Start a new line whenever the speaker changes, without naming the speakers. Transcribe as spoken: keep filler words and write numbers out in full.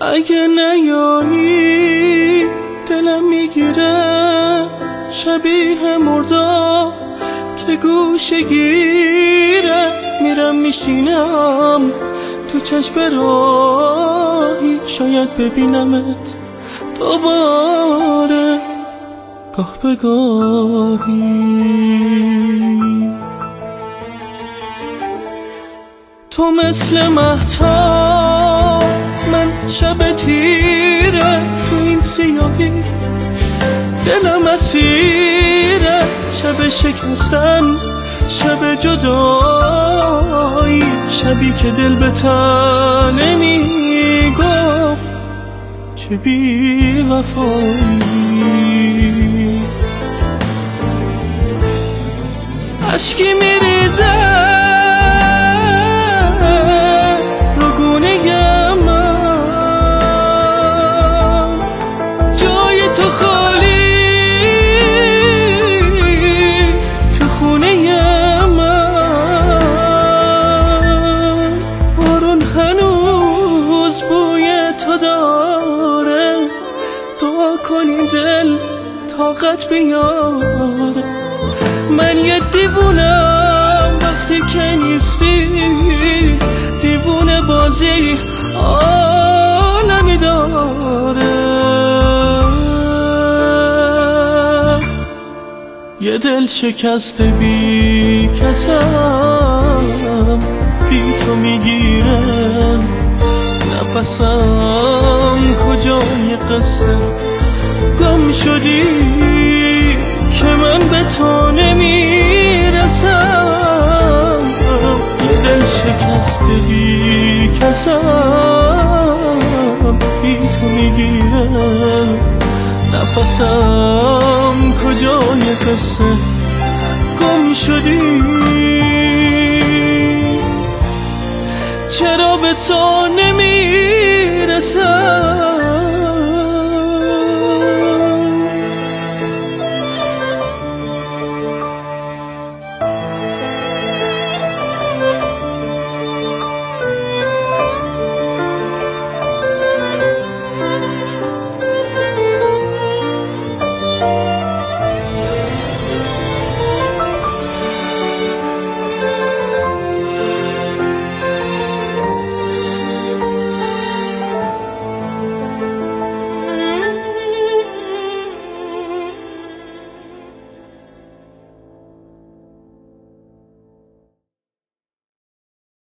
اگه نیایی دلم میگیره شبیه مردا که گوشه گیره. میرم میشینم تو چشم راهی، شاید ببینمت دوباره گاه به گاهی. تو مثل مهتاب، من شب تیره تو این سیاهی. دلم اسیره، شب شکستن، شب جدایی، شبی که دل به تن میگفت چه بی وفایی. اشکی میریزه رو گونه من، جای تو خالی تو خونه من. بارون هنوز بوی تو داره، دعا کنی دل طاقت بیاره. من یه دیوونم وقتی که نیستی، دیوونه بازی عالمی داره. یه دل شکسته بی کسم، بی تو میگیره نفسم. کجای قصه گم شدی که من به تو نمیرسم. یه دل شکسته بی کسم، بی تو میگیره نفسم. کجای قصه گم شدی، چرا به تو نمیرسم.